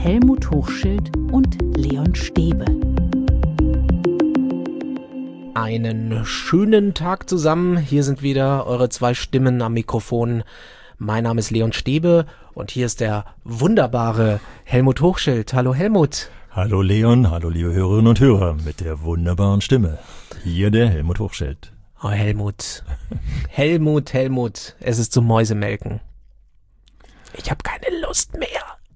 Helmut Hochschild und Leon Stäbe. Einen schönen Tag zusammen. Hier sind wieder eure zwei Stimmen am Mikrofon. Mein Name ist Leon Stäbe und hier ist der wunderbare Helmut Hochschild. Hallo Helmut. Hallo Leon, hallo liebe Hörerinnen und Hörer mit der wunderbaren Stimme. Hier der Helmut Hochschild. Oh Helmut. Helmut. Es ist zum Mäusemelken. Ich habe keine Lust mehr.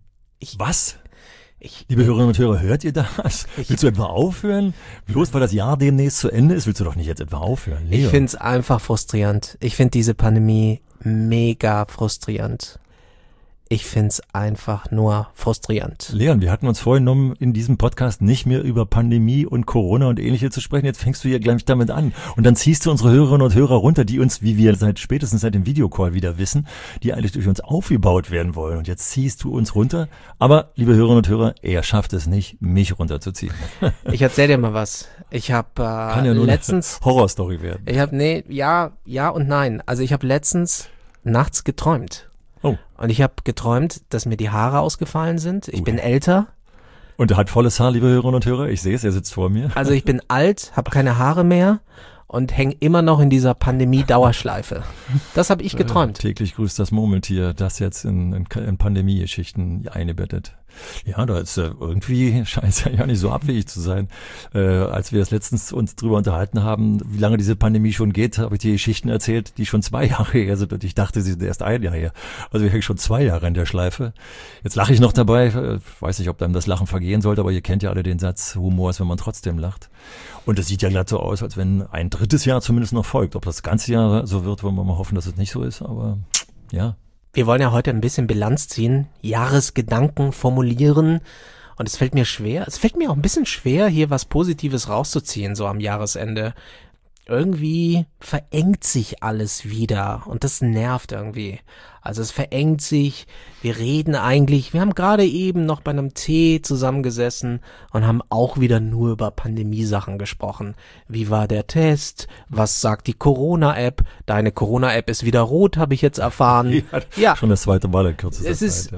Was? Liebe Hörerinnen und Hörer, hört ihr das? Willst du etwa aufhören? Bloß weil das Jahr demnächst zu Ende ist, willst du doch nicht jetzt etwa aufhören, Leon. Ich find's einfach frustrierend. Ich find diese Pandemie mega frustrierend. Ich find's einfach nur frustrierend. Leon, wir hatten uns vorgenommen, in diesem Podcast nicht mehr über Pandemie und Corona und Ähnliches zu sprechen. Jetzt fängst du hier gleich damit an. Und dann ziehst du unsere Hörerinnen und Hörer runter, die uns, wie wir spätestens seit dem Videocall wieder wissen, die eigentlich durch uns aufgebaut werden wollen. Und jetzt ziehst du uns runter. Aber, liebe Hörerinnen und Hörer, er schafft es nicht, mich runterzuziehen. Ich erzähl dir mal was. Ich habe Kann ja nur letztens eine Horrorstory werden. Ja und nein. Also ich habe letztens nachts geträumt. Oh. Und ich habe geträumt, dass mir die Haare ausgefallen sind. Ich bin älter. Und er hat volles Haar, liebe Hörerinnen und Hörer. Ich sehe es, er sitzt vor mir. Also ich bin alt, habe keine Haare mehr und hänge immer noch in dieser Pandemie-Dauerschleife. Das habe ich geträumt. Täglich grüßt das Murmeltier, das jetzt in Pandemie-Geschichten eingebettet. Ja, da ist irgendwie scheint es ja nicht so abwegig zu sein. Als wir das letztens uns drüber unterhalten haben, wie lange diese Pandemie schon geht, habe ich dir Geschichten erzählt, die schon 2 Jahre her sind und ich dachte, sie sind erst 1 Jahr her. Also wir hängen schon 2 Jahre in der Schleife. Jetzt lache ich noch dabei, weiß nicht, ob einem das Lachen vergehen sollte, aber ihr kennt ja alle den Satz, Humor ist, wenn man trotzdem lacht. Und es sieht ja glatt so aus, als wenn ein 3. Jahr zumindest noch folgt. Ob das ganze Jahr so wird, wollen wir mal hoffen, dass es nicht so ist, aber ja. Wir wollen ja heute ein bisschen Bilanz ziehen, Jahresgedanken formulieren und es fällt mir auch ein bisschen schwer, hier was Positives rauszuziehen, so am Jahresende. Irgendwie verengt sich alles wieder und das nervt irgendwie. Also es verengt sich, wir haben gerade eben noch bei einem Tee zusammengesessen und haben auch wieder nur über Pandemie-Sachen gesprochen. Wie war der Test? Was sagt die Corona-App? Deine Corona-App ist wieder rot, habe ich jetzt erfahren. Ja, schon das 2. Mal in kürzester Zeit. Es ist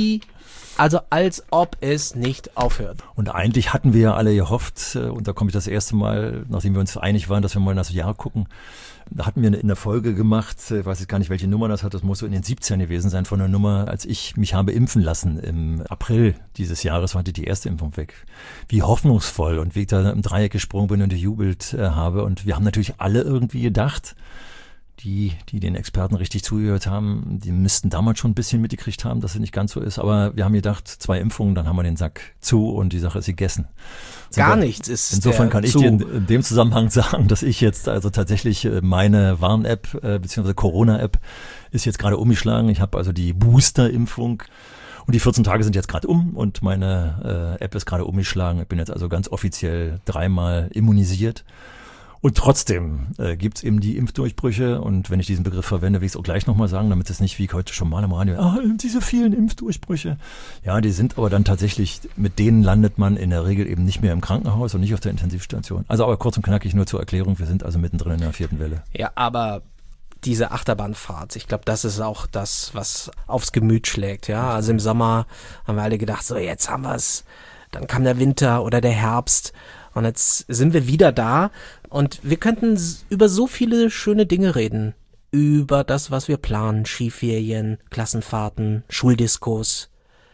als ob es nicht aufhört. Und eigentlich hatten wir ja alle gehofft, und da komme ich das erste Mal, nachdem wir uns einig waren, dass wir mal in das Jahr gucken, da hatten wir in der Folge gemacht, ich weiß jetzt gar nicht, welche Nummer das hat, das muss so in den 70ern gewesen sein, von der Nummer, als ich mich habe impfen lassen im April dieses Jahres, war die erste Impfung weg. Wie hoffnungsvoll und wie ich da im Dreieck gesprungen bin und gejubelt habe. Und wir haben natürlich alle irgendwie gedacht, die den Experten richtig zugehört haben, die müssten damals schon ein bisschen mitgekriegt haben, dass es nicht ganz so ist. Aber wir haben gedacht, 2 Impfungen, dann haben wir den Sack zu und die Sache ist gegessen. Gar nichts ist insofern kann ich dir in dem Zusammenhang sagen, dass ich jetzt also tatsächlich meine Warn-App bzw. Corona-App ist jetzt gerade umgeschlagen. Ich habe also die Booster-Impfung und die 14 Tage sind jetzt gerade und meine App ist gerade umgeschlagen. Ich bin jetzt also ganz offiziell 3-mal immunisiert. Und trotzdem gibt's eben die Impfdurchbrüche und wenn ich diesen Begriff verwende, will ich es auch gleich nochmal sagen, damit es nicht wie heute schon mal am Radio, diese vielen Impfdurchbrüche. Ja, die sind aber dann tatsächlich, mit denen landet man in der Regel eben nicht mehr im Krankenhaus und nicht auf der Intensivstation. Also aber kurz und knackig nur zur Erklärung, wir sind also mittendrin in der 4. Welle. Ja, aber diese Achterbahnfahrt, ich glaube, das ist auch das, was aufs Gemüt schlägt. Ja, also im Sommer haben wir alle gedacht, so jetzt haben wir's, dann kam der Winter oder der Herbst. Und jetzt sind wir wieder da und wir könnten über so viele schöne Dinge reden. Über das, was wir planen, Skiferien, Klassenfahrten, Schuldiskos.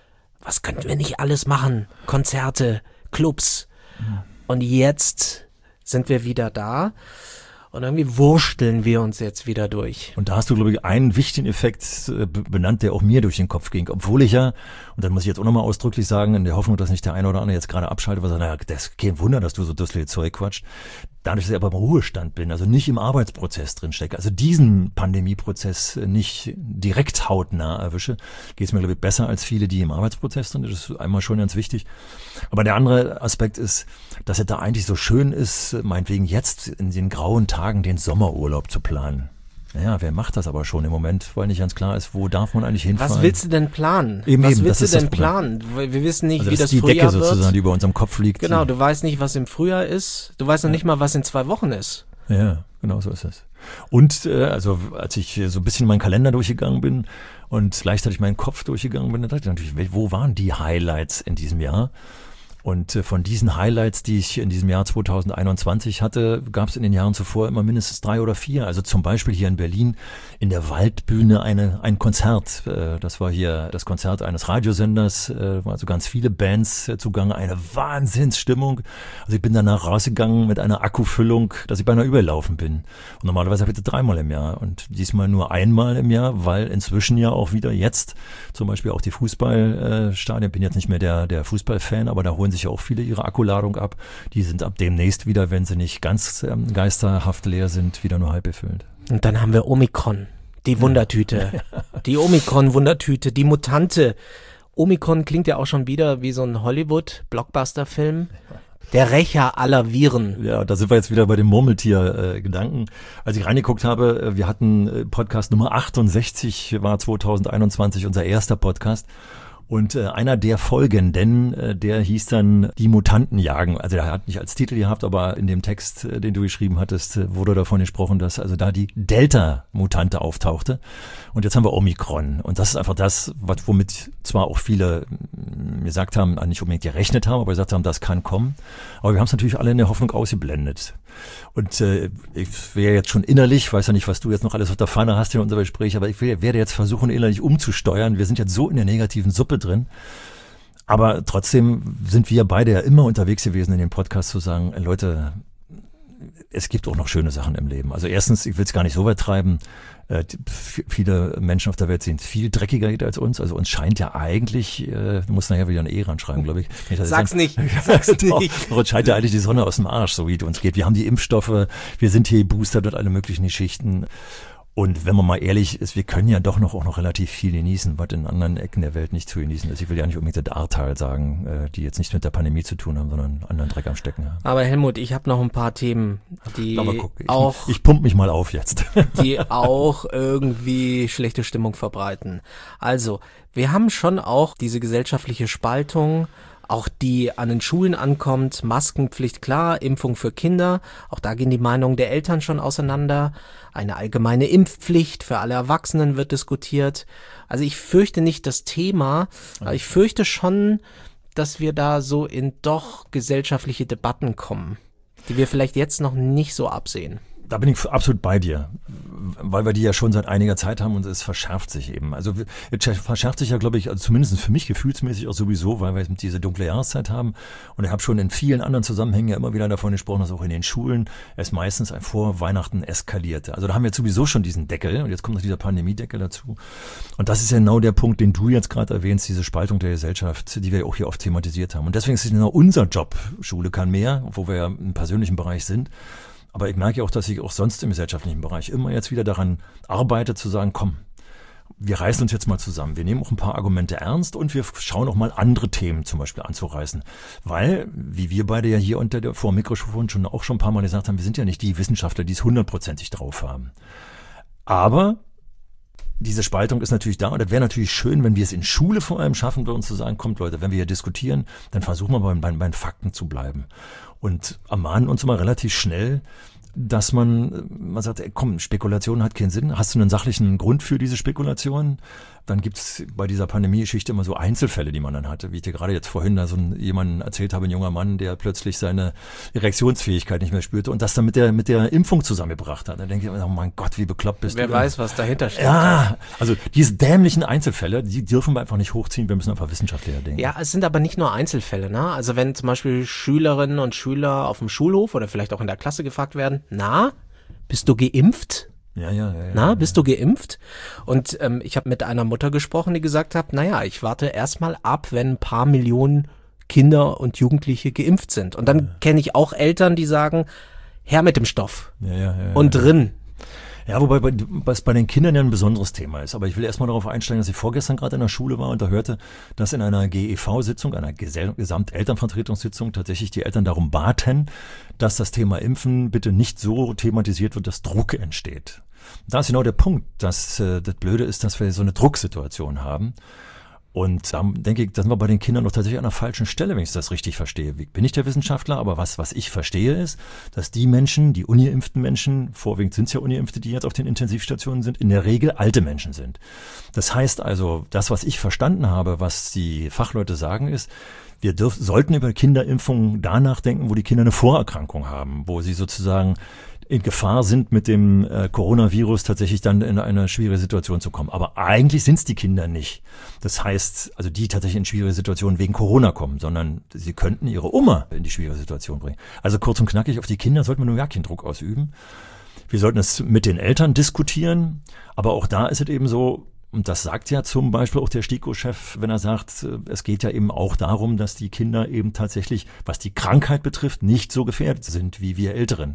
Was könnten wir nicht alles machen? Konzerte, Clubs. Und jetzt sind wir wieder da und irgendwie wursteln wir uns jetzt wieder durch. Und da hast du, glaube ich, einen wichtigen Effekt benannt, der auch mir durch den Kopf ging. Obwohl ich ja, und dann muss ich jetzt auch nochmal ausdrücklich sagen, in der Hoffnung, dass nicht der eine oder andere jetzt gerade abschaltet, weil er sagt, das ist kein Wunder, dass du so dusselig Zeug quatscht. Dadurch, dass ich aber im Ruhestand bin, also nicht im Arbeitsprozess drin stecke, also diesen Pandemieprozess nicht direkt hautnah erwische, geht es mir, glaube ich, besser als viele, die im Arbeitsprozess sind. Das ist einmal schon ganz wichtig. Aber der andere Aspekt ist, dass es da eigentlich so schön ist, meinetwegen jetzt in den grauen Tagen den Sommerurlaub zu planen. Naja, wer macht das aber schon im Moment, weil nicht ganz klar ist, wo darf man eigentlich hinfahren? Was willst du denn planen? Was willst du denn planen? Wir wissen nicht, also wie das Frühjahr wird. Das ist die Frühjahr Decke sozusagen, wird. die über unserem Kopf liegt. Genau, du weißt nicht, was im Frühjahr ist. Du weißt noch nicht mal, was in 2 Wochen ist. Ja, genau so ist es. Und also als ich so ein bisschen meinen Kalender durchgegangen bin und gleichzeitig meinen Kopf durchgegangen bin, dann dachte ich natürlich, wo waren die Highlights in diesem Jahr? Und von diesen Highlights, die ich in diesem Jahr 2021 hatte, gab es in den Jahren zuvor immer mindestens 3 oder 4. Also zum Beispiel hier in Berlin in der Waldbühne ein Konzert. Das war hier das Konzert eines Radiosenders, waren also ganz viele Bands zugange, eine Wahnsinnsstimmung. Also ich bin danach rausgegangen mit einer Akkufüllung, dass ich beinahe überlaufen bin. Und normalerweise habe ich das 3-mal im Jahr und diesmal nur 1-mal im Jahr, weil inzwischen ja auch wieder jetzt zum Beispiel auch die Fußballstadien, bin jetzt nicht mehr der Fußballfan, aber da holen sich ja auch viele ihre Akkuladung ab. Die sind ab demnächst wieder, wenn sie nicht ganz geisterhaft leer sind, wieder nur halb befüllt. Und dann haben wir Omikron, die Wundertüte. Die Omikron-Wundertüte, die Mutante. Omikron klingt ja auch schon wieder wie so ein Hollywood-Blockbuster-Film. Der Rächer aller Viren. Ja, da sind wir jetzt wieder bei dem Murmeltier-Gedanken. Als ich reingeguckt habe, wir hatten Podcast Nummer 68, war 2021 unser erster Podcast. Und einer der Folgenden, der hieß dann Die Mutanten jagen. Also der hat nicht als Titel gehabt, aber in dem Text, den du geschrieben hattest, wurde davon gesprochen, dass also da die Delta-Mutante auftauchte. Und jetzt haben wir Omikron. Und das ist einfach das, womit zwar auch viele gesagt haben, nicht unbedingt gerechnet haben, aber gesagt haben, das kann kommen. Aber wir haben es natürlich alle in der Hoffnung ausgeblendet. Und ich wäre jetzt schon innerlich, weiß ja nicht, was du jetzt noch alles auf der Pfanne hast in unserem Gespräch, aber ich werde jetzt versuchen, innerlich umzusteuern. Wir sind jetzt so in der negativen Suppe drin. Aber trotzdem sind wir beide ja immer unterwegs gewesen in dem Podcast zu sagen, Leute, es gibt auch noch schöne Sachen im Leben. Also erstens, ich will es gar nicht so weit treiben, viele Menschen auf der Welt sind viel dreckiger als uns. Also uns scheint ja eigentlich, du musst nachher wieder eine E ranschreiben, glaube ich. Sag's nicht. Uns scheint ja eigentlich die Sonne aus dem Arsch, so wie es uns geht. Wir haben die Impfstoffe, wir sind hier geboostert und alle möglichen Geschichten. Und wenn man mal ehrlich ist, wir können ja doch auch noch relativ viel genießen, was in anderen Ecken der Welt nicht zu genießen ist. Ich will ja nicht unbedingt das Ahrtal sagen, die jetzt nicht mit der Pandemie zu tun haben, sondern anderen Dreck am Stecken haben. Aber Helmut, ich habe noch ein paar Themen, die ich pump mich mal auf jetzt. Die auch irgendwie schlechte Stimmung verbreiten. Also, wir haben schon auch diese gesellschaftliche Spaltung, auch die an den Schulen ankommt, Maskenpflicht klar, Impfung für Kinder, auch da gehen die Meinungen der Eltern schon auseinander, eine allgemeine Impfpflicht für alle Erwachsenen wird diskutiert. Also ich fürchte nicht das Thema, aber ich fürchte schon, dass wir da so in doch gesellschaftliche Debatten kommen, die wir vielleicht jetzt noch nicht so absehen. Da bin ich absolut bei dir, weil wir die ja schon seit einiger Zeit haben und es verschärft sich eben. Also es verschärft sich ja, glaube ich, also zumindest für mich gefühlsmäßig auch sowieso, weil wir jetzt diese dunkle Jahreszeit haben. Und ich habe schon in vielen anderen Zusammenhängen ja immer wieder davon gesprochen, dass auch in den Schulen es meistens vor Weihnachten eskalierte. Also da haben wir jetzt sowieso schon diesen Deckel und jetzt kommt noch dieser Pandemiedeckel dazu. Und das ist ja genau der Punkt, den du jetzt gerade erwähnst, diese Spaltung der Gesellschaft, die wir auch hier oft thematisiert haben. Und deswegen ist es genau unser Job, Schule kann mehr, wo wir ja im persönlichen Bereich sind. Aber ich merke auch, dass ich auch sonst im gesellschaftlichen Bereich immer jetzt wieder daran arbeite, zu sagen, komm, wir reißen uns jetzt mal zusammen. Wir nehmen auch ein paar Argumente ernst und wir schauen auch mal andere Themen zum Beispiel anzureißen. Weil, wie wir beide ja hier vor dem Mikrofon schon ein paar Mal gesagt haben, wir sind ja nicht die Wissenschaftler, die es 100%ig drauf haben. Aber diese Spaltung ist natürlich da und das wäre natürlich schön, wenn wir es in Schule vor allem schaffen, bei uns zu sagen, kommt Leute, wenn wir hier diskutieren, dann versuchen wir bei den Fakten zu bleiben. Und ermahnen uns immer relativ schnell, dass man sagt, ey, komm, Spekulation hat keinen Sinn. Hast du einen sachlichen Grund für diese Spekulation? Dann gibt's bei dieser Pandemie-Geschichte immer so Einzelfälle, die man dann hatte. Wie ich dir gerade jetzt vorhin da jemanden erzählt habe, ein junger Mann, der plötzlich seine Erektionsfähigkeit nicht mehr spürte und das dann mit der Impfung zusammengebracht hat. Dann denke ich immer, oh mein Gott, wie bekloppt bist du. Wer weiß, was dahinter steht. Ja, also diese dämlichen Einzelfälle, die dürfen wir einfach nicht hochziehen. Wir müssen einfach wissenschaftlicher denken. Ja, es sind aber nicht nur Einzelfälle, ne? Also wenn zum Beispiel Schülerinnen und Schüler auf dem Schulhof oder vielleicht auch in der Klasse gefragt werden, na, bist du geimpft? Ja. Bist du geimpft? Und ich habe mit einer Mutter gesprochen, die gesagt hat, naja, ich warte erstmal ab, wenn ein paar Millionen Kinder und Jugendliche geimpft sind. Und dann kenne ich auch Eltern, die sagen, her mit dem Stoff und drin. Ja, wobei was bei den Kindern ja ein besonderes Thema ist. Aber ich will erstmal darauf einsteigen, dass ich vorgestern gerade in der Schule war und da hörte, dass in einer GEV-Sitzung, einer Gesamtelternvertretungssitzung, tatsächlich die Eltern darum baten, dass das Thema Impfen bitte nicht so thematisiert wird, dass Druck entsteht. Da ist genau der Punkt, dass das Blöde ist, dass wir so eine Drucksituation haben. Und da denke ich, da sind wir bei den Kindern noch tatsächlich an der falschen Stelle, wenn ich das richtig verstehe. Ich bin nicht der Wissenschaftler, aber was ich verstehe ist, dass die Menschen, die ungeimpften Menschen, vorwiegend sind es ja Ungeimpfte, die jetzt auf den Intensivstationen sind, in der Regel alte Menschen sind. Das heißt also, das, was ich verstanden habe, was die Fachleute sagen, ist, wir sollten über Kinderimpfungen da nachdenken, wo die Kinder eine Vorerkrankung haben, wo sie sozusagen in Gefahr sind, mit dem Coronavirus tatsächlich dann in eine schwierige Situation zu kommen. Aber eigentlich sind es die Kinder nicht. Das heißt, also die tatsächlich in schwierige Situationen wegen Corona kommen, sondern sie könnten ihre Oma in die schwierige Situation bringen. Also kurz und knackig, auf die Kinder sollte man nur gar keinen Druck ausüben. Wir sollten es mit den Eltern diskutieren, aber auch da ist es eben so, und das sagt ja zum Beispiel auch der STIKO-Chef, wenn er sagt, es geht ja eben auch darum, dass die Kinder eben tatsächlich, was die Krankheit betrifft, nicht so gefährdet sind wie wir Älteren.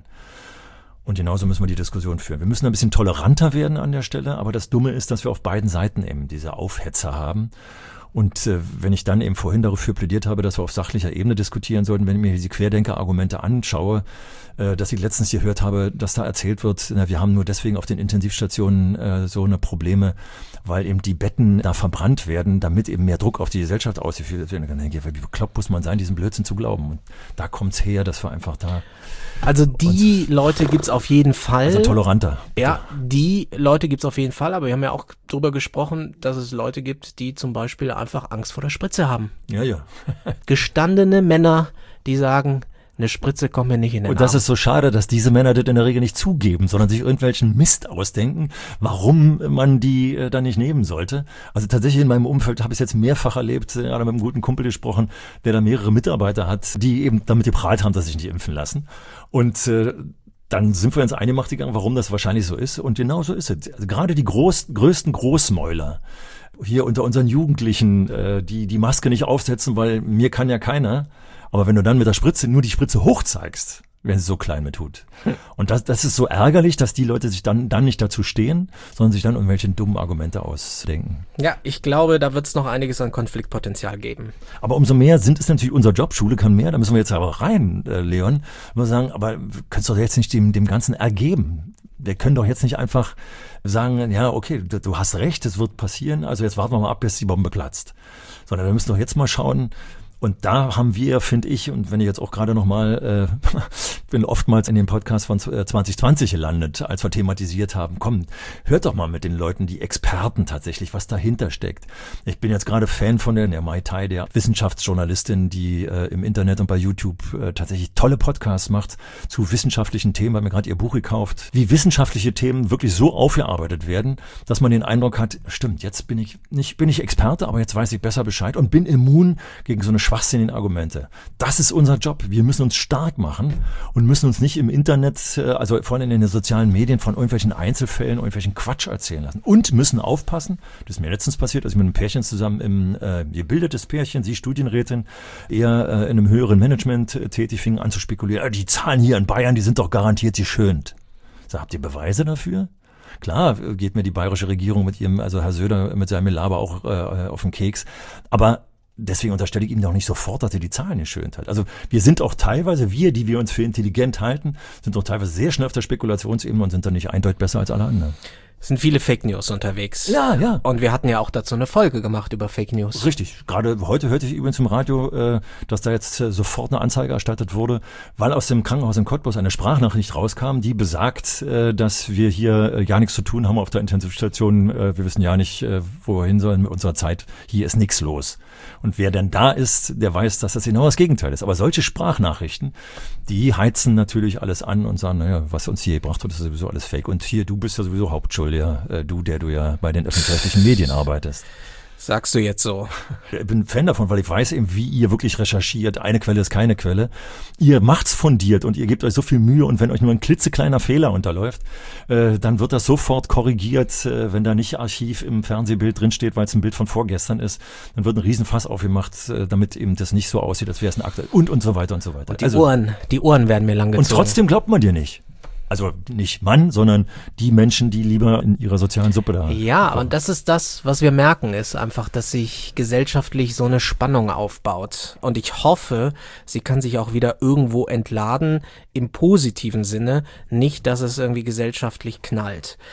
Und genauso müssen wir die Diskussion führen. Wir müssen ein bisschen toleranter werden an der Stelle, aber das Dumme ist, dass wir auf beiden Seiten eben diese Aufhetzer haben. Und wenn ich dann eben vorhin dafür plädiert habe, dass wir auf sachlicher Ebene diskutieren sollten, wenn ich mir diese Querdenker-Argumente anschaue, dass ich letztens gehört habe, dass da erzählt wird, wir haben nur deswegen auf den Intensivstationen so eine Probleme, weil eben die Betten da verbrannt werden, damit eben mehr Druck auf die Gesellschaft ausgeführt werden kann. Wie bekloppt muss man sein, diesen Blödsinn zu glauben? Und da kommt's her, dass wir einfach da... Also die Leute gibt's auf jeden Fall. Also toleranter. Ja, die Leute gibt's auf jeden Fall, aber wir haben ja auch drüber gesprochen, dass es Leute gibt, die zum Beispiel einfach Angst vor der Spritze haben. Ja. Gestandene Männer, die sagen, eine Spritze kommt mir nicht in den Arm. Und das ist so schade, dass diese Männer das in der Regel nicht zugeben, sondern sich irgendwelchen Mist ausdenken, warum man die dann nicht nehmen sollte. Also tatsächlich in meinem Umfeld habe ich es jetzt mehrfach erlebt, gerade mit einem guten Kumpel gesprochen, der da mehrere Mitarbeiter hat, die eben damit geprahlt haben, dass sie sich nicht impfen lassen. Und dann sind wir ins Eingemachte gegangen, warum das wahrscheinlich so ist. Und genau so ist es. Also gerade die größten Großmäuler hier unter unseren Jugendlichen, die Maske nicht aufsetzen, weil mir kann ja keiner. Aber wenn du dann mit der Spritze nur die Spritze hochzeigst, wenn sie so klein mit tut. Und das ist so ärgerlich, dass die Leute sich dann nicht dazu stehen, sondern sich dann irgendwelche dummen Argumente ausdenken. Ja, ich glaube, da wird es noch einiges an Konfliktpotenzial geben. Aber umso mehr ist natürlich unser Job, Schule kann mehr, da müssen wir jetzt aber rein, Leon. Wir sagen, aber wir können es doch jetzt nicht dem Ganzen ergeben. Wir können doch jetzt nicht einfach sagen, ja, okay, du hast recht, es wird passieren, also jetzt warten wir mal ab, bis die Bombe platzt. Sondern wir müssen doch jetzt mal schauen. Und da haben wir, finde ich, und wenn ich jetzt auch gerade nochmal, bin oftmals in dem Podcast von 2020 gelandet, als wir thematisiert haben, komm, hört doch mal mit den Leuten, die Experten tatsächlich, was dahinter steckt. Ich bin jetzt gerade Fan von der Mai Tai, der Wissenschaftsjournalistin, die im Internet und bei YouTube tatsächlich tolle Podcasts macht zu wissenschaftlichen Themen, hat mir gerade ihr Buch gekauft, wie wissenschaftliche Themen wirklich so aufgearbeitet werden, dass man den Eindruck hat, stimmt, jetzt bin ich Experte, aber jetzt weiß ich besser Bescheid und bin immun gegen so eine schwachsinnigen Argumente. Das ist unser Job. Wir müssen uns stark machen und müssen uns nicht im Internet, also vor allem in den sozialen Medien, von irgendwelchen Einzelfällen, irgendwelchen Quatsch erzählen lassen. Und müssen aufpassen, das ist mir letztens passiert, als ich mit einem Pärchen zusammen gebildetes Pärchen, sie Studienrätin, eher in einem höheren Management tätig, fingen an zu spekulieren, die Zahlen hier in Bayern, die sind doch garantiert geschönt. So, habt ihr Beweise dafür? Klar, geht mir die bayerische Regierung mit ihrem, also Herr Söder mit seinem Laber auch auf den Keks, aber deswegen unterstelle ich ihm doch nicht sofort, dass er die Zahlen geschönt hat. Also wir sind auch teilweise, die wir uns für intelligent halten, sind auch teilweise sehr schnell auf der Spekulationsebene und sind dann nicht eindeutig besser als alle anderen. Es sind viele Fake News unterwegs. Ja. Und wir hatten ja auch dazu eine Folge gemacht über Fake News. Richtig. Gerade heute hörte ich übrigens im Radio, dass da jetzt sofort eine Anzeige erstattet wurde, weil aus dem Krankenhaus in Cottbus eine Sprachnachricht rauskam, die besagt, dass wir hier ja nichts zu tun haben auf der Intensivstation. Wir wissen ja nicht, wo wir hin sollen mit unserer Zeit. Hier ist nichts los. Und wer denn da ist, der weiß, dass das genau das Gegenteil ist. Aber solche Sprachnachrichten, die heizen natürlich alles an und sagen, naja, was uns hier gebracht wird, ist sowieso alles Fake. Und hier, du bist ja sowieso Hauptschuldiger, du, der du ja bei den öffentlich-rechtlichen Medien arbeitest. Sagst du jetzt so? Ich bin Fan davon, weil ich weiß eben, wie ihr wirklich recherchiert. Eine Quelle ist keine Quelle. Ihr macht's fundiert und ihr gebt euch so viel Mühe und wenn euch nur ein klitzekleiner Fehler unterläuft, dann wird das sofort korrigiert. Wenn da nicht Archiv im Fernsehbild drinsteht, weil es ein Bild von vorgestern ist, dann wird ein Riesenfass aufgemacht, damit eben das nicht so aussieht, als wäre es ein aktuell und so weiter und so weiter. Und die Ohren werden mir lang gezogen. Und trotzdem glaubt man dir nicht. Also nicht Mann, sondern die Menschen, die lieber in ihrer sozialen Suppe da sind. Ja, und das ist das, was wir merken, ist einfach, dass sich gesellschaftlich so eine Spannung aufbaut. Und ich hoffe, sie kann sich auch wieder irgendwo entladen, im positiven Sinne, nicht, dass es irgendwie gesellschaftlich knallt.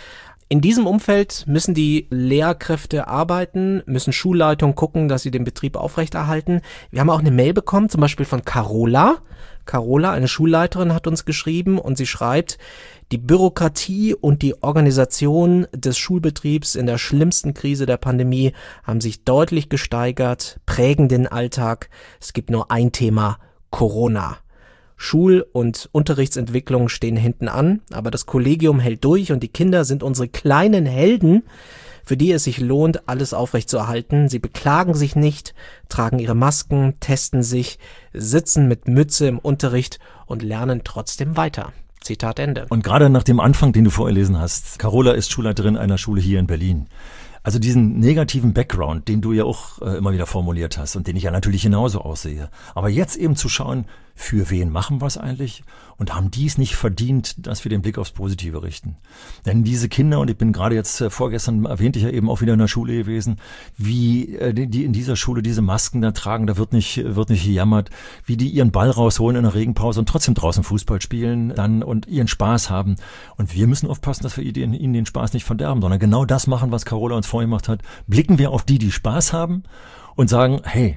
In diesem Umfeld müssen die Lehrkräfte arbeiten, müssen Schulleitungen gucken, dass sie den Betrieb aufrechterhalten. Wir haben auch eine Mail bekommen, zum Beispiel von Carola. Carola, eine Schulleiterin, hat uns geschrieben und sie schreibt, die Bürokratie und die Organisation des Schulbetriebs in der schlimmsten Krise der Pandemie haben sich deutlich gesteigert, prägen den Alltag. Es gibt nur ein Thema, Corona. Schul- und Unterrichtsentwicklung stehen hinten an, aber das Kollegium hält durch und die Kinder sind unsere kleinen Helden, für die es sich lohnt, alles aufrechtzuerhalten. Sie beklagen sich nicht, tragen ihre Masken, testen sich, sitzen mit Mütze im Unterricht und lernen trotzdem weiter. Zitat Ende. Und gerade nach dem Anfang, den du vorgelesen hast, Carola ist Schulleiterin einer Schule hier in Berlin. Also diesen negativen Background, den du ja auch immer wieder formuliert hast und den ich ja natürlich genauso aussehe. Aber jetzt eben zu schauen, für wen machen wir es eigentlich und haben die es nicht verdient, dass wir den Blick aufs Positive richten. Denn diese Kinder, und ich bin gerade jetzt vorgestern, erwähnte ich ja eben auch wieder in der Schule gewesen, wie die in dieser Schule diese Masken da tragen, da wird nicht gejammert, wie die ihren Ball rausholen in der Regenpause und trotzdem draußen Fußball spielen dann und ihren Spaß haben. Und wir müssen aufpassen, dass wir ihnen den Spaß nicht verderben, sondern genau das machen, was Carola uns vorgemacht hat. Blicken wir auf die Spaß haben und sagen, hey,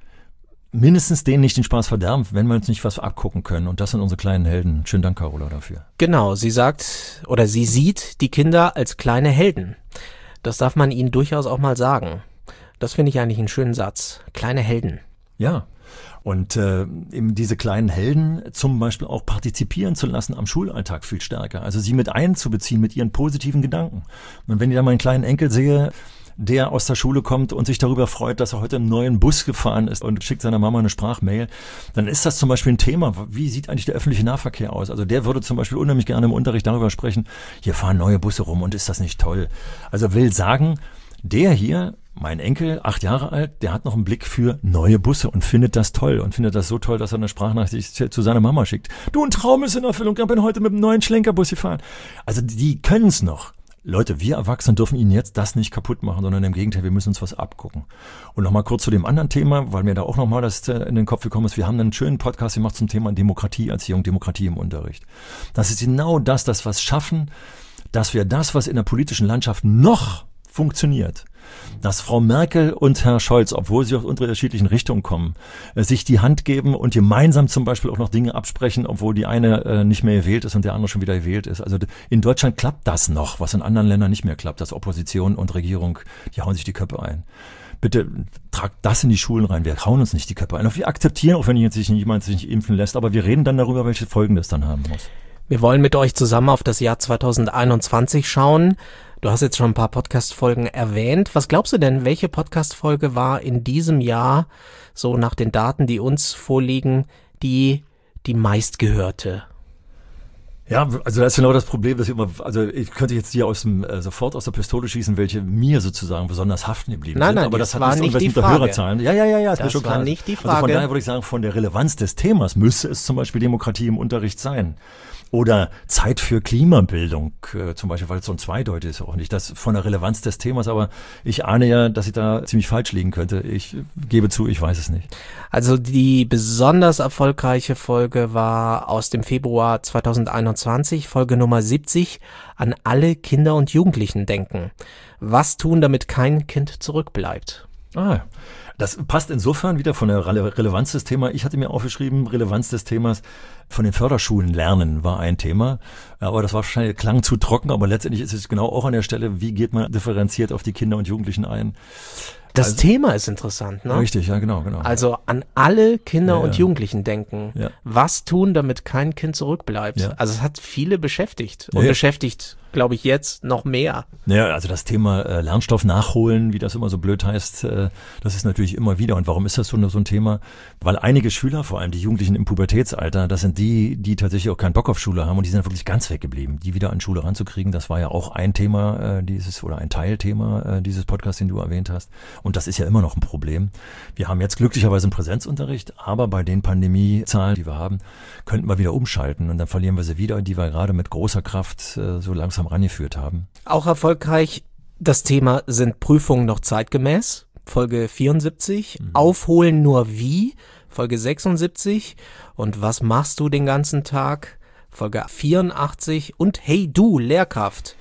mindestens denen nicht den Spaß verderben, wenn wir uns nicht was abgucken können. Und das sind unsere kleinen Helden. Schönen Dank, Carola, dafür. Genau, sie sagt oder sie sieht die Kinder als kleine Helden. Das darf man ihnen durchaus auch mal sagen. Das finde ich eigentlich einen schönen Satz. Kleine Helden. Ja. Und eben diese kleinen Helden zum Beispiel auch partizipieren zu lassen am Schulalltag viel stärker. Also sie mit einzubeziehen mit ihren positiven Gedanken. Und wenn ich da meinen kleinen Enkel sehe, der aus der Schule kommt und sich darüber freut, dass er heute im neuen Bus gefahren ist und schickt seiner Mama eine Sprachmail, dann ist das zum Beispiel ein Thema. Wie sieht eigentlich der öffentliche Nahverkehr aus? Also der würde zum Beispiel unheimlich gerne im Unterricht darüber sprechen, hier fahren neue Busse rum und ist das nicht toll? Also will sagen, der hier, mein Enkel, 8 Jahre alt, der hat noch einen Blick für neue Busse und findet das toll und findet das so toll, dass er eine Sprachnachricht zu seiner Mama schickt. Du, ein Traum ist in Erfüllung, ich bin heute mit einem neuen Schlenkerbus gefahren. Also die können es noch. Leute, wir Erwachsenen dürfen ihnen jetzt das nicht kaputt machen, sondern im Gegenteil, wir müssen uns was abgucken. Und nochmal kurz zu dem anderen Thema, weil mir da auch nochmal das in den Kopf gekommen ist. Wir haben einen schönen Podcast gemacht zum Thema Demokratieerziehung, Demokratie im Unterricht. Das ist genau das was schaffen, dass wir das, was in der politischen Landschaft noch funktioniert, dass Frau Merkel und Herr Scholz, obwohl sie aus unterschiedlichen Richtungen kommen, sich die Hand geben und gemeinsam zum Beispiel auch noch Dinge absprechen, obwohl die eine nicht mehr gewählt ist und der andere schon wieder gewählt ist. Also in Deutschland klappt das noch, was in anderen Ländern nicht mehr klappt, dass Opposition und Regierung, die hauen sich die Köpfe ein. Bitte tragt das in die Schulen rein. Wir hauen uns nicht die Köpfe ein. Wir akzeptieren, auch wenn jemand sich nicht impfen lässt, aber wir reden dann darüber, welche Folgen das dann haben muss. Wir wollen mit euch zusammen auf das Jahr 2021 schauen. Du hast jetzt schon ein paar Podcast-Folgen erwähnt. Was glaubst du denn, welche Podcast-Folge war in diesem Jahr, so nach den Daten, die uns vorliegen, die meistgehörte? Ja, also das ist genau das Problem, dass ich könnte jetzt hier sofort aus der Pistole schießen, welche mir sozusagen besonders haften geblieben sind. Nein, aber das war hat nicht die mit der Frage. Hörerzahlen. Ja, ist mir schon klar. Das war nicht die Frage. Also von daher würde ich sagen, von der Relevanz des Themas müsste es zum Beispiel Demokratie im Unterricht sein. Oder Zeit für Klimabildung, zum Beispiel, weil es so ein Zweideutig ist auch nicht. Das von der Relevanz des Themas, aber ich ahne ja, dass ich da ziemlich falsch liegen könnte. Ich gebe zu, ich weiß es nicht. Also die besonders erfolgreiche Folge war aus dem Februar 2021, Folge Nummer 70, an alle Kinder und Jugendlichen denken. Was tun, damit kein Kind zurückbleibt? Das passt insofern wieder von der Relevanz des Themas. Ich hatte mir aufgeschrieben, Relevanz des Themas von den Förderschulen lernen war ein Thema. Aber das war wahrscheinlich, klang zu trocken, aber letztendlich ist es genau auch an der Stelle, wie geht man differenziert auf die Kinder und Jugendlichen ein. Das Thema ist interessant, ne? Richtig, ja, genau. Also an alle Kinder und Jugendlichen denken. Ja. Was tun, damit kein Kind zurückbleibt? Ja. Also es hat viele beschäftigt und beschäftigt, glaube ich, jetzt noch mehr. Naja, also das Thema Lernstoff nachholen, wie das immer so blöd heißt, das ist natürlich immer wieder. Und warum ist das so ein Thema? Weil einige Schüler, vor allem die Jugendlichen im Pubertätsalter, das sind die tatsächlich auch keinen Bock auf Schule haben und die sind wirklich ganz weggeblieben. Die wieder an Schule ranzukriegen, das war ja auch ein Thema ein Teilthema dieses Podcasts, den du erwähnt hast. Und das ist ja immer noch ein Problem. Wir haben jetzt glücklicherweise einen Präsenzunterricht, aber bei den Pandemiezahlen, die wir haben, könnten wir wieder umschalten und dann verlieren wir sie wieder, die wir gerade mit großer Kraft so langsam rangeführt haben. Auch erfolgreich, das Thema sind Prüfungen noch zeitgemäß, Folge 74, Aufholen nur wie, Folge 76 und was machst du den ganzen Tag, Folge 84 und Hey du, Lehrkraft,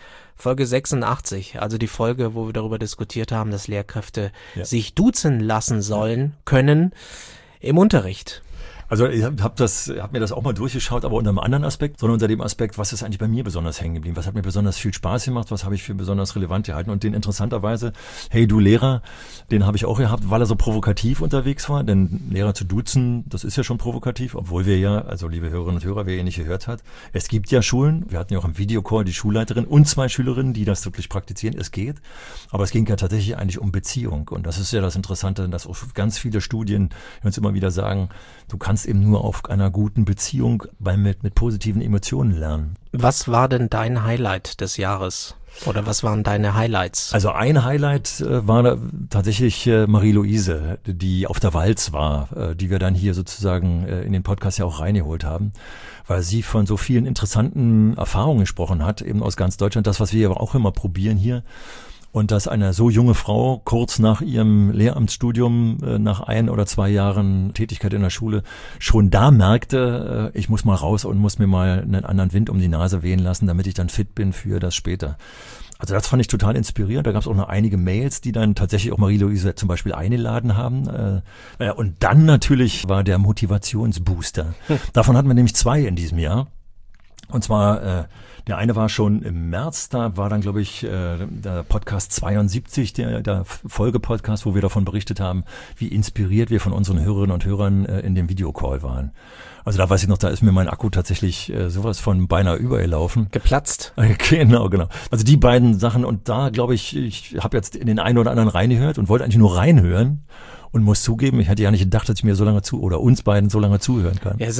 Folge 86, also die Folge, wo wir darüber diskutiert haben, dass Lehrkräfte sich duzen lassen sollen, können im Unterricht. Also ich hab mir das auch mal durchgeschaut, aber unter einem anderen Aspekt, sondern unter dem Aspekt, was ist eigentlich bei mir besonders hängen geblieben? Was hat mir besonders viel Spaß gemacht? Was habe ich für besonders relevant gehalten? Und den interessanterweise, hey du Lehrer, den habe ich auch gehabt, weil er so provokativ unterwegs war. Denn Lehrer zu duzen, das ist ja schon provokativ, obwohl wir ja, also liebe Hörerinnen und Hörer, wer ihr nicht gehört hat, es gibt ja Schulen, wir hatten ja auch im Videocall die Schulleiterin und 2 Schülerinnen, die das wirklich praktizieren. Es geht, aber es ging ja tatsächlich eigentlich um Beziehung. Und das ist ja das Interessante, dass auch ganz viele Studien uns immer wieder sagen, du kannst eben nur auf einer guten Beziehung mit positiven Emotionen lernen. Was war denn dein Highlight des Jahres? Oder was waren deine Highlights? Also ein Highlight war tatsächlich Marie-Louise, die auf der Walz war, die wir dann hier sozusagen in den Podcast ja auch reingeholt haben, weil sie von so vielen interessanten Erfahrungen gesprochen hat, eben aus ganz Deutschland, das, was wir aber auch immer probieren hier. Und dass eine so junge Frau kurz nach ihrem Lehramtsstudium, nach 1 oder 2 Jahren Tätigkeit in der Schule, schon da merkte, ich muss mal raus und muss mir mal einen anderen Wind um die Nase wehen lassen, damit ich dann fit bin für das später. Also das fand ich total inspirierend. Da gab es auch noch einige Mails, die dann tatsächlich auch Marie-Louise zum Beispiel eingeladen haben. Und dann natürlich war der Motivationsbooster. Davon hatten wir nämlich 2 in diesem Jahr. Und zwar, der eine war schon im März, da war dann, glaube ich, der Podcast 72, der Folgepodcast, wo wir davon berichtet haben, wie inspiriert wir von unseren Hörerinnen und Hörern in dem Videocall waren. Also da weiß ich noch, da ist mir mein Akku tatsächlich sowas von beinahe übergelaufen. Geplatzt. Genau. Also die beiden Sachen und da, glaube ich habe jetzt in den einen oder anderen reingehört und wollte eigentlich nur reinhören. Und muss zugeben, ich hätte ja nicht gedacht, dass ich mir so lange oder uns beiden so lange zuhören kann. Ja,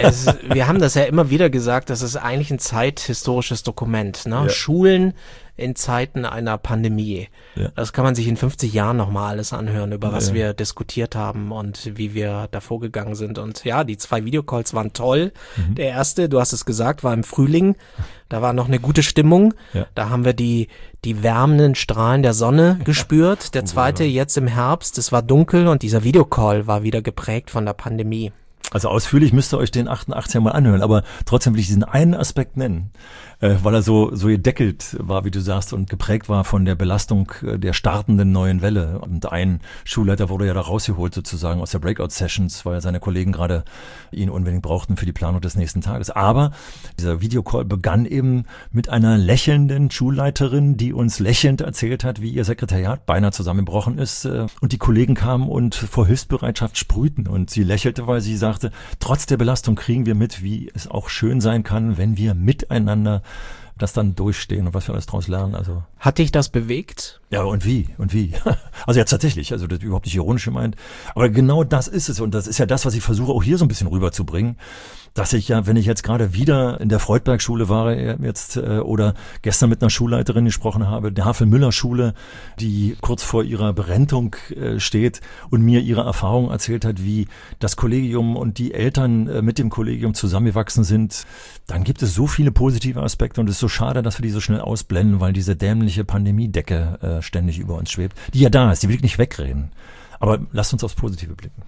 wir haben das ja immer wieder gesagt, das ist eigentlich ein zeithistorisches Dokument, ne? Ja. Schulen in Zeiten einer Pandemie. Ja. Das kann man sich in 50 Jahren nochmal alles anhören, über was wir diskutiert haben und wie wir da vorgegangen sind. Und ja, die 2 Videocalls waren toll. Der erste, du hast es gesagt, war im Frühling. Da war noch eine gute Stimmung. Ja. Da haben wir die wärmenden Strahlen der Sonne gespürt. Der zweite jetzt im Herbst, es war dunkel und dieser Videocall war wieder geprägt von der Pandemie. Also ausführlich müsst ihr euch den 88er mal anhören, aber trotzdem will ich diesen einen Aspekt nennen, weil er so gedeckelt war, wie du sagst, und geprägt war von der Belastung der startenden neuen Welle. Und ein Schulleiter wurde ja da rausgeholt sozusagen aus der Breakout-Sessions, weil seine Kollegen gerade ihn unbedingt brauchten für die Planung des nächsten Tages. Aber dieser Videocall begann eben mit einer lächelnden Schulleiterin, die uns lächelnd erzählt hat, wie ihr Sekretariat beinahe zusammengebrochen ist. Und die Kollegen kamen und vor Hilfsbereitschaft sprühten. Und sie lächelte, weil sie sagte, trotz der Belastung kriegen wir mit, wie es auch schön sein kann, wenn wir miteinander das dann durchstehen und was wir alles daraus lernen. Also Hat dich das bewegt? ja, und wie? Also ja, tatsächlich, also das ist überhaupt nicht ironisch gemeint. Aber genau das ist es und das ist ja das, was ich versuche auch hier so ein bisschen rüberzubringen, dass ich ja, wenn ich jetzt gerade wieder in der Freudberg-Schule war jetzt oder gestern mit einer Schulleiterin gesprochen habe, der Havel-Müller-Schule, die kurz vor ihrer Berentung steht und mir ihre Erfahrung erzählt hat, wie das Kollegium und die Eltern mit dem Kollegium zusammengewachsen sind, dann gibt es so viele positive Aspekte und es ist so schade, dass wir die so schnell ausblenden, weil diese dämliche Pandemiedecke ständig über uns schwebt, die ja da ist, die will ich nicht wegreden. Aber lasst uns aufs Positive blicken.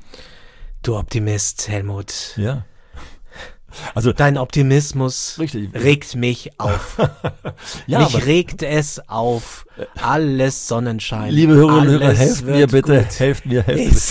Du Optimist, Helmut. Ja. Also Dein Optimismus regt mich auf. ja, mich regt es auf. Alles Sonnenschein. Liebe Hörerinnen und Hörer, Alles helft mir wird bitte, gut. helft mir.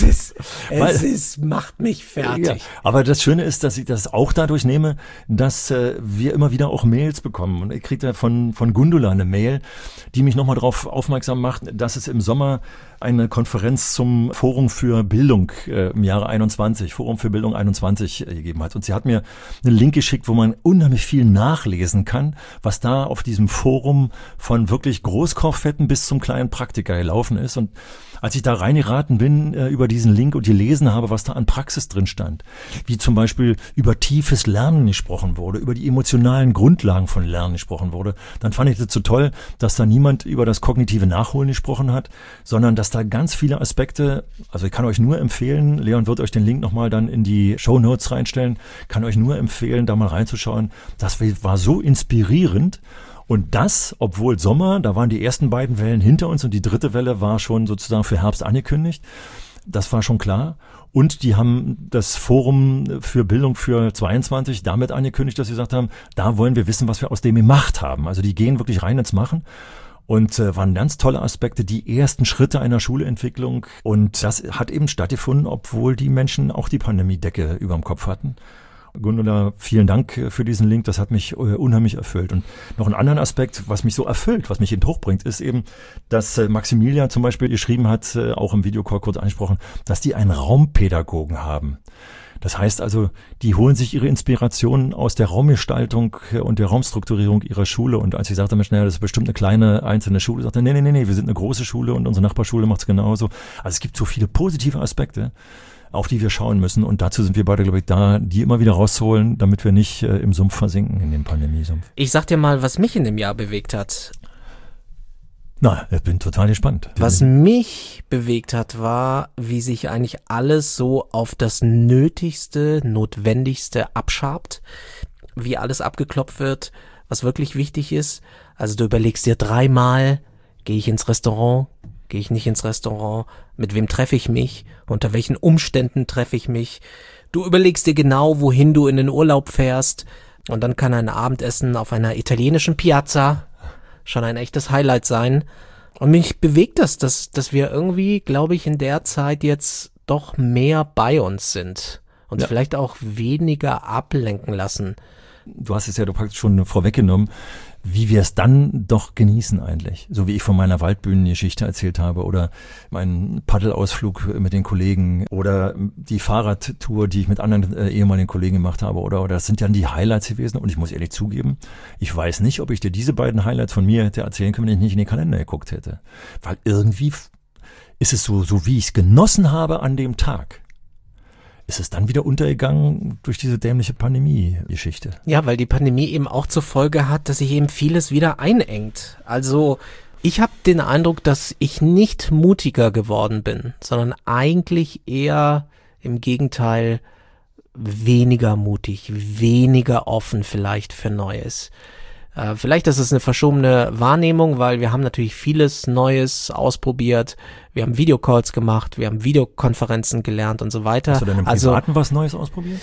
Es macht mich fertig. Ja, aber das Schöne ist, dass ich das auch dadurch nehme, dass wir immer wieder auch Mails bekommen. Und ich kriege da von Gundula eine Mail, die mich nochmal darauf aufmerksam macht, dass es im Sommer eine Konferenz zum Forum für Bildung im Jahre 21, Forum für Bildung 21 gegeben hat. Und sie hat mir einen Link geschickt, wo man unheimlich viel nachlesen kann, was da auf diesem Forum von wirklich Großkochfetten bis zum kleinen Praktiker gelaufen ist. Und als ich da reingeraten bin über diesen Link und gelesen habe, was da an Praxis drin stand, wie zum Beispiel über tiefes Lernen gesprochen wurde, über die emotionalen Grundlagen von Lernen gesprochen wurde, dann fand ich das so toll, dass da niemand über das kognitive Nachholen gesprochen hat, sondern dass da ganz viele Aspekte, also ich kann euch nur empfehlen, Leon wird euch den Link nochmal dann in die Shownotes reinstellen, kann euch nur empfehlen, da mal reinzuschauen. Das war so inspirierend. Und das, obwohl Sommer, da waren die ersten beiden Wellen hinter uns und die dritte Welle war schon sozusagen für Herbst angekündigt. Das war schon klar. Und die haben das Forum für Bildung für 22 damit angekündigt, dass sie gesagt haben, da wollen wir wissen, was wir aus dem gemacht haben. Also die gehen wirklich rein ins Machen. Und waren ganz tolle Aspekte, die ersten Schritte einer Schuleentwicklung. Und das hat eben stattgefunden, obwohl die Menschen auch die Pandemiedecke über dem Kopf hatten. Gundula, vielen Dank für diesen Link, das hat mich unheimlich erfüllt. Und noch einen anderen Aspekt, was mich so erfüllt, was mich eben hochbringt, ist eben, dass Maximilian zum Beispiel geschrieben hat, auch im Videocall kurz angesprochen, dass die einen Raumpädagogen haben. Das heißt also, die holen sich ihre Inspirationen aus der Raumgestaltung und der Raumstrukturierung ihrer Schule. Und als ich sagte, Mensch, naja, das ist bestimmt eine kleine einzelne Schule, sagte er, nee, wir sind eine große Schule und unsere Nachbarschule macht es genauso. Also es gibt so viele positive Aspekte, auf die wir schauen müssen. Und dazu sind wir beide, glaube ich, da, die immer wieder rauszuholen, damit wir nicht im Sumpf versinken, in dem Pandemiesumpf. Ich sag dir mal, was mich in dem Jahr bewegt hat. Na, ich bin total gespannt. Was mich bewegt hat, war, wie sich eigentlich alles so auf das Nötigste, Notwendigste abschabt, wie alles abgeklopft wird, was wirklich wichtig ist. Also du überlegst dir dreimal, gehe ich ins Restaurant, gehe ich nicht ins Restaurant, mit wem treffe ich mich, unter welchen Umständen treffe ich mich. Du überlegst dir genau, wohin du in den Urlaub fährst, und dann kann ein Abendessen auf einer italienischen Piazza schon ein echtes Highlight sein. Und mich bewegt das, dass wir irgendwie, glaube ich, in der Zeit jetzt doch mehr bei uns sind und vielleicht auch weniger ablenken lassen. Du hast es ja praktisch schon vorweggenommen, wie wir es dann doch genießen eigentlich. So wie ich von meiner Waldbühnengeschichte erzählt habe oder meinen Paddelausflug mit den Kollegen oder die Fahrradtour, die ich mit anderen ehemaligen Kollegen gemacht habe oder das sind dann die Highlights gewesen. Und ich muss ehrlich zugeben, ich weiß nicht, ob ich dir diese beiden Highlights von mir hätte erzählen können, wenn ich nicht in den Kalender geguckt hätte. Weil irgendwie ist es so wie ich es genossen habe an dem Tag, ist es dann wieder untergegangen durch diese dämliche Pandemie-Geschichte. Ja, weil die Pandemie eben auch zur Folge hat, dass sich eben vieles wieder einengt. Also ich habe den Eindruck, dass ich nicht mutiger geworden bin, sondern eigentlich eher im Gegenteil weniger mutig, weniger offen vielleicht für Neues. Vielleicht ist es eine verschobene Wahrnehmung, weil wir haben natürlich vieles Neues ausprobiert. Wir haben Videocalls gemacht, wir haben Videokonferenzen gelernt und so weiter. Hast du denn im Privaten was Neues ausprobiert?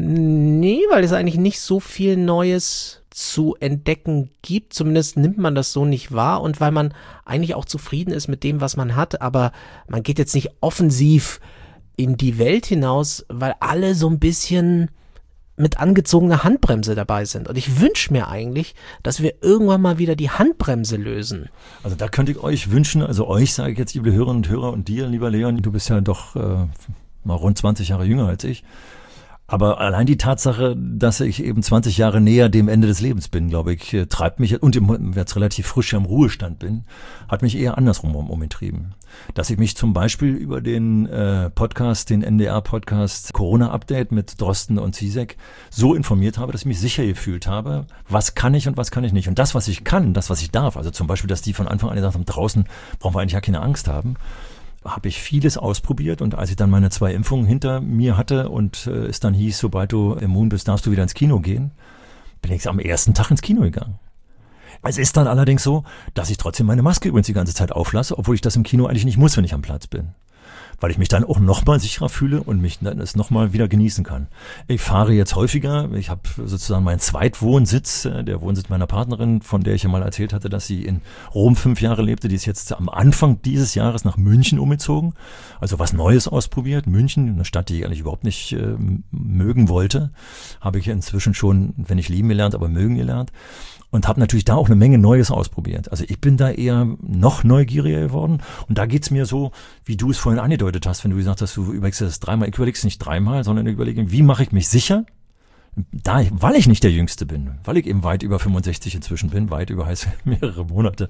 Nee, weil es eigentlich nicht so viel Neues zu entdecken gibt. Zumindest nimmt man das so nicht wahr und weil man eigentlich auch zufrieden ist mit dem, was man hat. Aber man geht jetzt nicht offensiv in die Welt hinaus, weil alle so ein bisschen mit angezogener Handbremse dabei sind. Und ich wünsche mir eigentlich, dass wir irgendwann mal wieder die Handbremse lösen. Also da könnte ich euch wünschen, also euch sage ich jetzt, liebe Hörerinnen und Hörer und dir, lieber Leon, du bist ja doch mal rund 20 Jahre jünger als ich. Aber allein die Tatsache, dass ich eben 20 Jahre näher dem Ende des Lebens bin, glaube ich, treibt mich, und jetzt relativ frisch im Ruhestand bin, hat mich eher andersrum umgetrieben. Dass ich mich zum Beispiel über den Podcast, den NDR-Podcast Corona-Update mit Drosten und Zizek so informiert habe, dass ich mich sicher gefühlt habe, was kann ich und was kann ich nicht. Und das, was ich kann, das, was ich darf, also zum Beispiel, dass die von Anfang an gesagt haben, draußen brauchen wir eigentlich ja keine Angst haben, habe ich vieles ausprobiert und als ich dann meine 2 Impfungen hinter mir hatte und es dann hieß, sobald du immun bist, darfst du wieder ins Kino gehen, bin ich am ersten Tag ins Kino gegangen. Es ist dann allerdings so, dass ich trotzdem meine Maske übrigens die ganze Zeit auflasse, obwohl ich das im Kino eigentlich nicht muss, wenn ich am Platz bin. Weil ich mich dann auch nochmal sicherer fühle und mich dann es nochmal wieder genießen kann. Ich fahre jetzt häufiger, ich habe sozusagen meinen Zweitwohnsitz, der Wohnsitz meiner Partnerin, von der ich ja mal erzählt hatte, dass sie in Rom 5 Jahre lebte, die ist jetzt am Anfang dieses Jahres nach München umgezogen, also was Neues ausprobiert. München, eine Stadt, die ich eigentlich überhaupt nicht mögen wollte, habe ich inzwischen schon, wenn nicht lieben gelernt, aber mögen gelernt. Und habe natürlich da auch eine Menge Neues ausprobiert. Also ich bin da eher noch neugieriger geworden. Und da geht's mir so, wie du es vorhin angedeutet hast, wenn du gesagt hast, du überlegst das 3-mal. Ich überleg's nicht 3-mal, sondern ich überlege, wie mache ich mich sicher? Weil ich nicht der Jüngste bin, weil ich eben weit über 65 inzwischen bin, weit über heißt mehrere Monate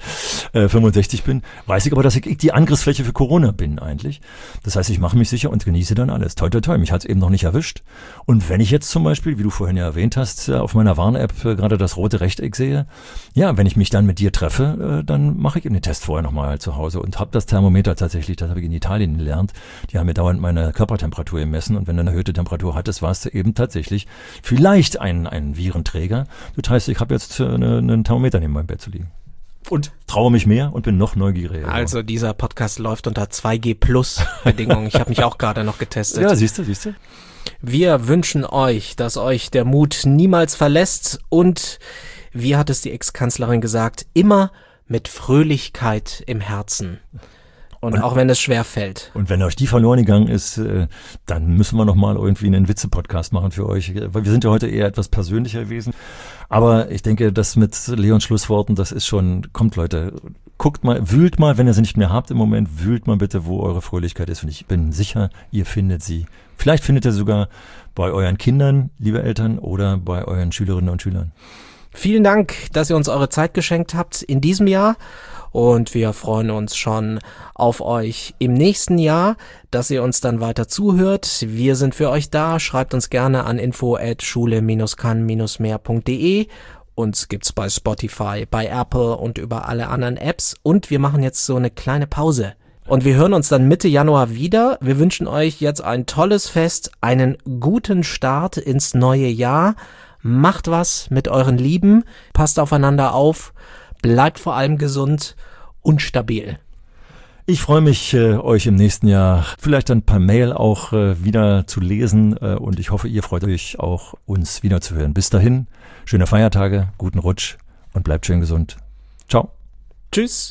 65 bin, weiß ich aber, dass ich die Angriffsfläche für Corona bin eigentlich. Das heißt, ich mache mich sicher und genieße dann alles. Toi, toi, toi, mich hat's eben noch nicht erwischt. Und wenn ich jetzt zum Beispiel, wie du vorhin ja erwähnt hast, auf meiner Warn-App gerade das rote Rechteck sehe, ja, wenn ich mich dann mit dir treffe, dann mache ich eben den Test vorher nochmal zu Hause und habe das Thermometer tatsächlich, das habe ich in Italien gelernt, die haben mir dauernd meine Körpertemperatur gemessen und wenn du eine erhöhte Temperatur hattest, warst du eben tatsächlich vielleicht ein Virenträger. Das heißt, ich habe jetzt einen Thermometer neben meinem Bett zu liegen. Und traue mich mehr und bin noch neugieriger. Also dieser Podcast läuft unter 2G Plus Bedingungen. Ich habe mich auch gerade noch getestet. Ja, siehst du. Wir wünschen euch, dass euch der Mut niemals verlässt und, wie hat es die Ex-Kanzlerin gesagt, immer mit Fröhlichkeit im Herzen. Und auch wenn es schwer fällt. Und wenn euch die verloren gegangen ist, dann müssen wir nochmal irgendwie einen Witze-Podcast machen für euch. Weil wir sind ja heute eher etwas persönlicher gewesen. Aber ich denke, das mit Leons Schlussworten, das ist schon, kommt Leute, guckt mal, wühlt mal, wenn ihr sie nicht mehr habt im Moment, wühlt mal bitte, wo eure Fröhlichkeit ist. Und ich bin sicher, ihr findet sie. Vielleicht findet ihr sie sogar bei euren Kindern, liebe Eltern, oder bei euren Schülerinnen und Schülern. Vielen Dank, dass ihr uns eure Zeit geschenkt habt in diesem Jahr. Und wir freuen uns schon auf euch im nächsten Jahr, dass ihr uns dann weiter zuhört. Wir sind für euch da. Schreibt uns gerne an info@schule-kann-mehr.de. Uns gibt's bei Spotify, bei Apple und über alle anderen Apps. Und wir machen jetzt so eine kleine Pause. Und wir hören uns dann Mitte Januar wieder. Wir wünschen euch jetzt ein tolles Fest, einen guten Start ins neue Jahr. Macht was mit euren Lieben. Passt aufeinander auf. Bleibt vor allem gesund und stabil. Ich freue mich, euch im nächsten Jahr vielleicht dann per Mail auch wieder zu lesen und ich hoffe, ihr freut euch auch, uns wieder zu hören. Bis dahin, schöne Feiertage, guten Rutsch und bleibt schön gesund. Ciao. Tschüss.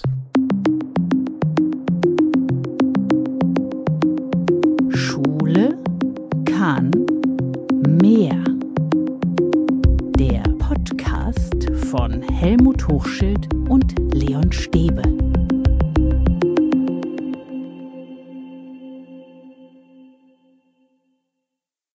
Schule kann mehr. Der Podcast von Helmut Hochschild und Leon Stäbe.